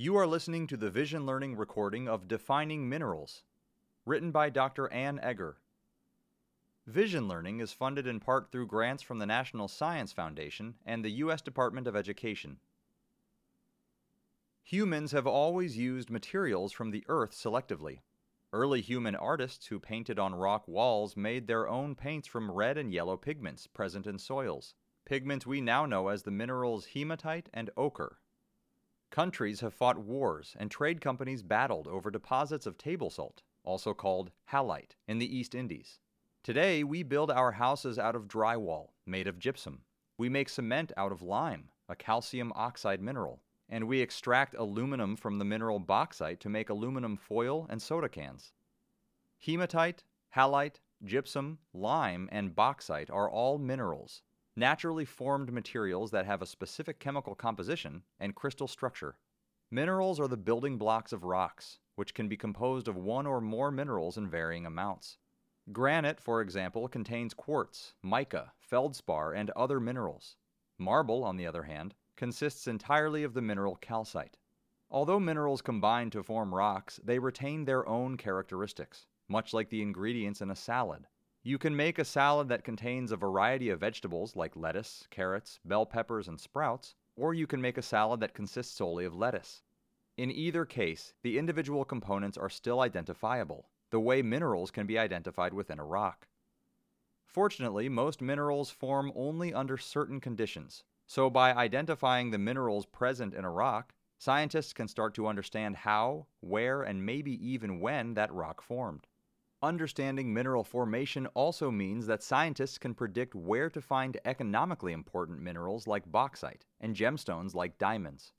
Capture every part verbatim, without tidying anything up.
You are listening to the Vision Learning recording of Defining Minerals, written by Doctor Ann Egger. Vision Learning is funded in part through grants from the National Science Foundation and the U S Department of Education. Humans have always used materials from the earth selectively. Early human artists who painted on rock walls made their own paints from red and yellow pigments present in soils, pigments we now know as the minerals hematite and ochre. Countries have fought wars and trade companies battled over deposits of table salt, also called halite, in the East Indies. Today, we build our houses out of drywall, made of gypsum. We make cement out of lime, a calcium oxide mineral, and we extract aluminum from the mineral bauxite to make aluminum foil and soda cans. Hematite, halite, gypsum, lime, and bauxite are all minerals, naturally formed materials that have a specific chemical composition and crystal structure. Minerals are the building blocks of rocks, which can be composed of one or more minerals in varying amounts. Granite, for example, contains quartz, mica, feldspar, and other minerals. Marble, on the other hand, consists entirely of the mineral calcite. Although minerals combine to form rocks, they retain their own characteristics, much like the ingredients in a salad. You can make a salad that contains a variety of vegetables like lettuce, carrots, bell peppers, and sprouts, or you can make a salad that consists solely of lettuce. In either case, the individual components are still identifiable, the way minerals can be identified within a rock. Fortunately, most minerals form only under certain conditions, so by identifying the minerals present in a rock, scientists can start to understand how, where, and maybe even when that rock formed. Understanding mineral formation also means that scientists can predict where to find economically important minerals like bauxite and gemstones like diamonds.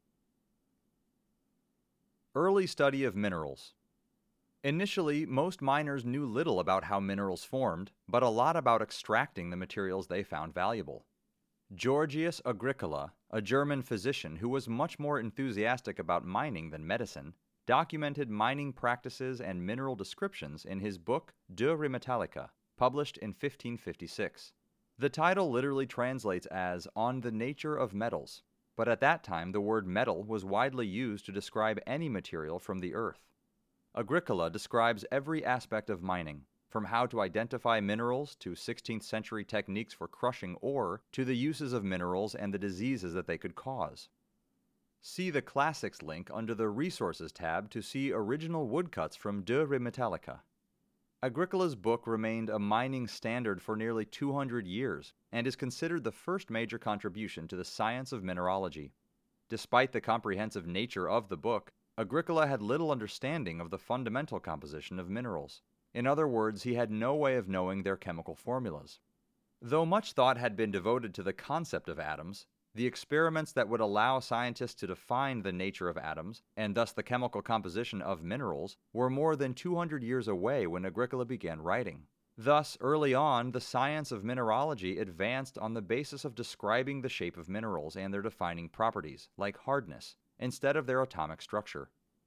Early study of minerals. Initially, most miners knew little about how minerals formed, but a lot about extracting the materials they found valuable. Georgius Agricola, a German physician who was much more enthusiastic about mining than medicine, documented mining practices and mineral descriptions in his book De Re Metallica, published in fifteen fifty-six. The title literally translates as On the Nature of Metals, but at that time the word metal was widely used to describe any material from the earth. Agricola describes every aspect of mining, from how to identify minerals to sixteenth century techniques for crushing ore to the uses of minerals and the diseases that they could cause. See the Classics link under the Resources tab to see original woodcuts from De Re Metallica. Agricola's book remained a mining standard for nearly two hundred years and is considered the first major contribution to the science of mineralogy. Despite the comprehensive nature of the book, Agricola had little understanding of the fundamental composition of minerals. In other words, he had no way of knowing their chemical formulas. Though much thought had been devoted to the concept of atoms, the experiments that would allow scientists to define the nature of atoms, and thus the chemical composition of minerals, were more than two hundred years away when Agricola began writing. Thus, early on, the science of mineralogy advanced on the basis of describing the shape of minerals and their defining properties, like hardness, instead of their atomic structure.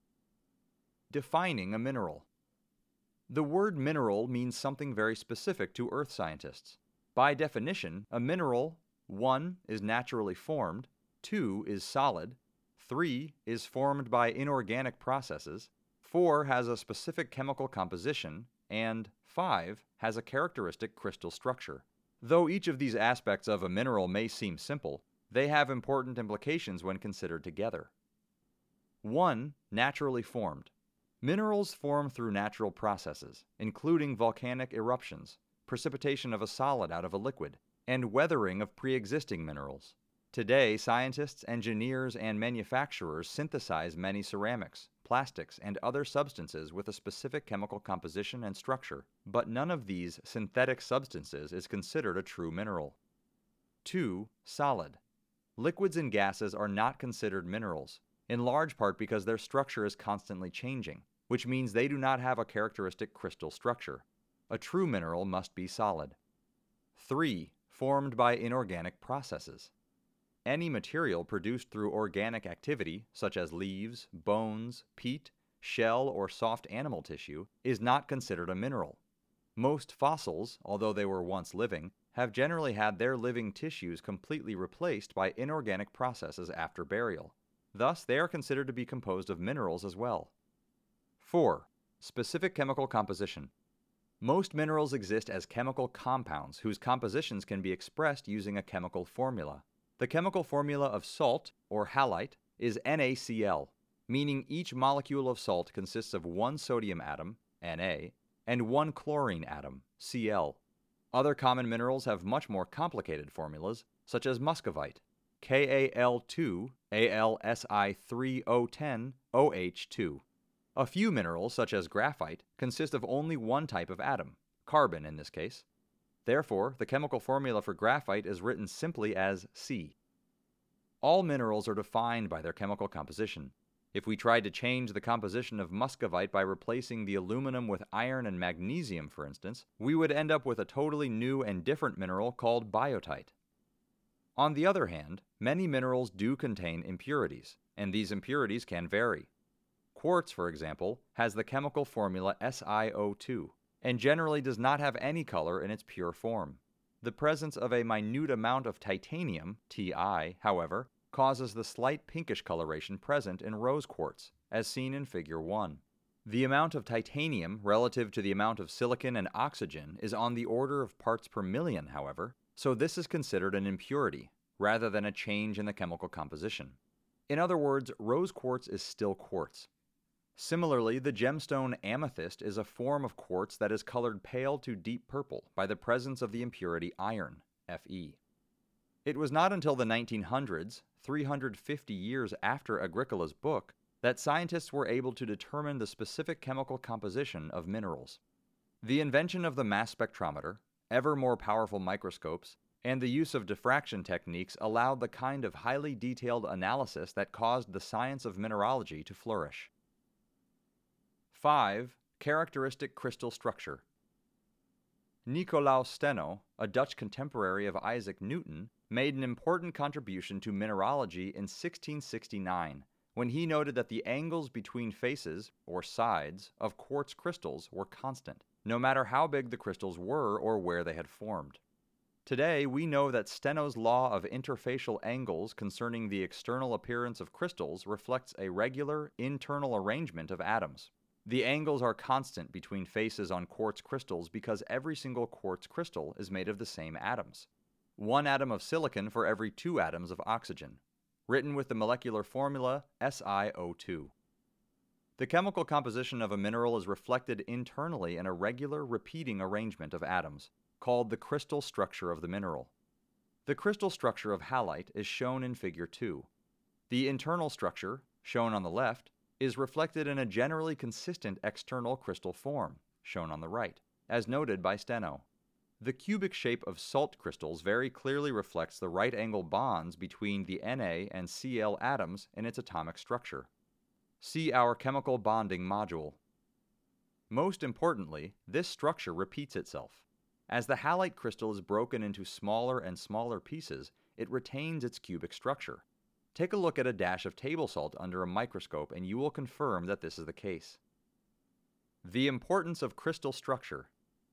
Defining a mineral. The word mineral means something very specific to earth scientists. By definition, a mineral one is naturally formed, two is solid, three is formed by inorganic processes, four has a specific chemical composition, and five has a characteristic crystal structure. Though each of these aspects of a mineral may seem simple, they have important implications when considered together. one. Naturally formed. Minerals form through natural processes, including volcanic eruptions, precipitation of a solid out of a liquid, and weathering of pre-existing minerals. Today, scientists, engineers, and manufacturers synthesize many ceramics, plastics, and other substances with a specific chemical composition and structure, but none of these synthetic substances is considered a true mineral. two. Solid. Liquids and gases are not considered minerals, in large part because their structure is constantly changing, which means they do not have a characteristic crystal structure. A true mineral must be solid. three. Formed by inorganic processes. Any material produced through organic activity, such as leaves, bones, peat, shell, or soft animal tissue, is not considered a mineral. Most fossils, although they were once living, have generally had their living tissues completely replaced by inorganic processes after burial. Thus, they are considered to be composed of minerals as well. four. Specific chemical composition. Most minerals exist as chemical compounds whose compositions can be expressed using a chemical formula. The chemical formula of salt, or halite, is NaCl, meaning each molecule of salt consists of one sodium atom, Na, and one chlorine atom, Cl. Other common minerals have much more complicated formulas, such as muscovite, K A L two A L S I three O ten O H two. A few minerals, such as graphite, consist of only one type of atom, carbon in this case. Therefore, the chemical formula for graphite is written simply as C. All minerals are defined by their chemical composition. If we tried to change the composition of muscovite by replacing the aluminum with iron and magnesium, for instance, we would end up with a totally new and different mineral called biotite. On the other hand, many minerals do contain impurities, and these impurities can vary. Quartz, for example, has the chemical formula S i O two, and generally does not have any color in its pure form. The presence of a minute amount of titanium, Ti, however, causes the slight pinkish coloration present in rose quartz, as seen in Figure one. The amount of titanium relative to the amount of silicon and oxygen is on the order of parts per million, however, so this is considered an impurity, rather than a change in the chemical composition. In other words, rose quartz is still quartz. Similarly, the gemstone amethyst is a form of quartz that is colored pale to deep purple by the presence of the impurity iron, Fe. It was not until the nineteen hundreds, three hundred fifty years after Agricola's book, that scientists were able to determine the specific chemical composition of minerals. The invention of the mass spectrometer, ever more powerful microscopes, and the use of diffraction techniques allowed the kind of highly detailed analysis that caused the science of mineralogy to flourish. five. Characteristic crystal structure. Nicolaus Steno, a Dutch contemporary of Isaac Newton, made an important contribution to mineralogy in sixteen sixty-nine, when he noted that the angles between faces, or sides, of quartz crystals were constant, no matter how big the crystals were or where they had formed. Today, we know that Steno's law of interfacial angles concerning the external appearance of crystals reflects a regular, internal arrangement of atoms. The angles are constant between faces on quartz crystals because every single quartz crystal is made of the same atoms. One atom of silicon for every two atoms of oxygen, written with the molecular formula S i O two. The chemical composition of a mineral is reflected internally in a regular, repeating arrangement of atoms, called the crystal structure of the mineral. The crystal structure of halite is shown in Figure two. The internal structure, shown on the left, is reflected in a generally consistent external crystal form, shown on the right, as noted by Steno. The cubic shape of salt crystals very clearly reflects the right-angle bonds between the Na and Cl atoms in its atomic structure. See our chemical bonding module. Most importantly, this structure repeats itself. As the halite crystal is broken into smaller and smaller pieces, it retains its cubic structure. Take a look at a dash of table salt under a microscope and you will confirm that this is the case. The importance of crystal structure.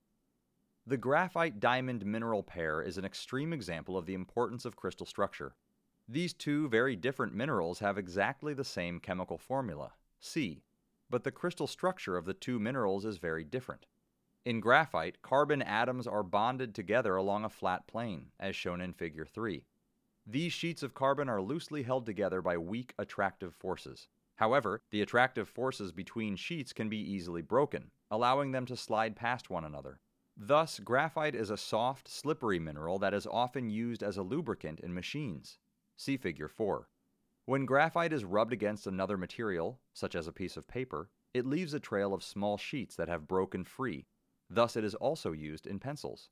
The graphite-diamond mineral pair is an extreme example of the importance of crystal structure. These two very different minerals have exactly the same chemical formula, C, but the crystal structure of the two minerals is very different. In graphite, carbon atoms are bonded together along a flat plane, as shown in Figure three. These sheets of carbon are loosely held together by weak attractive forces. However, the attractive forces between sheets can be easily broken, allowing them to slide past one another. Thus, graphite is a soft, slippery mineral that is often used as a lubricant in machines. See Figure four. When graphite is rubbed against another material, such as a piece of paper, it leaves a trail of small sheets that have broken free. Thus, it is also used in pencils.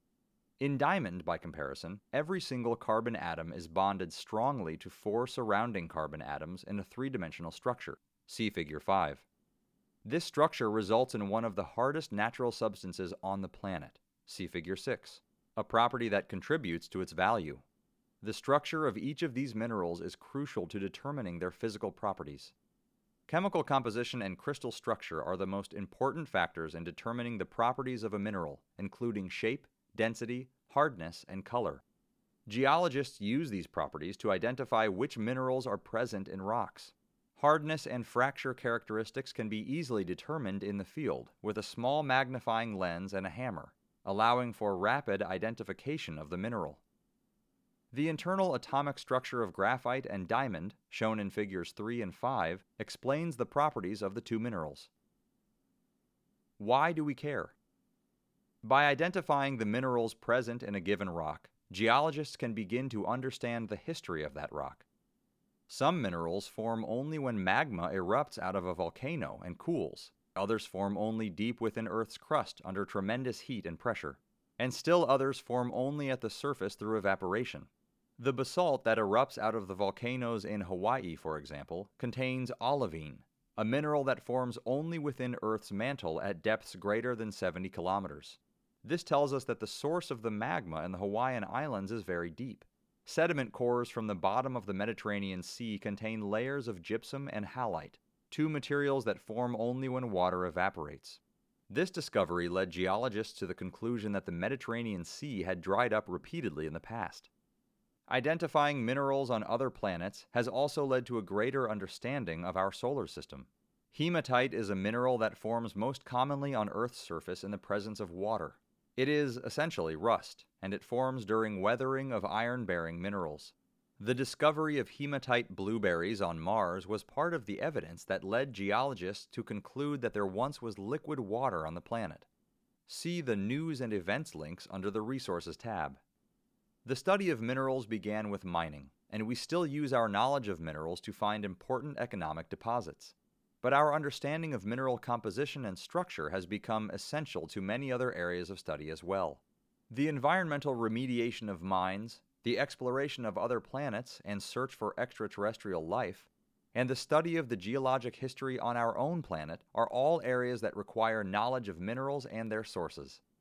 In diamond, by comparison, every single carbon atom is bonded strongly to four surrounding carbon atoms in a three-dimensional structure. See Figure five. This structure results in one of the hardest natural substances on the planet. See Figure six, a property that contributes to its value. The structure of each of these minerals is crucial to determining their physical properties. Chemical composition and crystal structure are the most important factors in determining the properties of a mineral, including shape, density, hardness, and color. Geologists use these properties to identify which minerals are present in rocks. Hardness and fracture characteristics can be easily determined in the field with a small magnifying lens and a hammer, allowing for rapid identification of the mineral. The internal atomic structure of graphite and diamond, shown in figures three and five, explains the properties of the two minerals. Why do we care? By identifying the minerals present in a given rock, geologists can begin to understand the history of that rock. Some minerals form only when magma erupts out of a volcano and cools. Others form only deep within Earth's crust under tremendous heat and pressure. And still others form only at the surface through evaporation. The basalt that erupts out of the volcanoes in Hawaii, for example, contains olivine, a mineral that forms only within Earth's mantle at depths greater than seventy kilometers. This tells us that the source of the magma in the Hawaiian Islands is very deep. Sediment cores from the bottom of the Mediterranean Sea contain layers of gypsum and halite, two materials that form only when water evaporates. This discovery led geologists to the conclusion that the Mediterranean Sea had dried up repeatedly in the past. Identifying minerals on other planets has also led to a greater understanding of our solar system. Hematite is a mineral that forms most commonly on Earth's surface in the presence of water. It is essentially rust, and it forms during weathering of iron-bearing minerals. The discovery of hematite blueberries on Mars was part of the evidence that led geologists to conclude that there once was liquid water on the planet. See the News and Events links under the Resources tab. The study of minerals began with mining, and we still use our knowledge of minerals to find important economic deposits. But our understanding of mineral composition and structure has become essential to many other areas of study as well. The environmental remediation of mines, the exploration of other planets and search for extraterrestrial life, and the study of the geologic history on our own planet are all areas that require knowledge of minerals and their sources.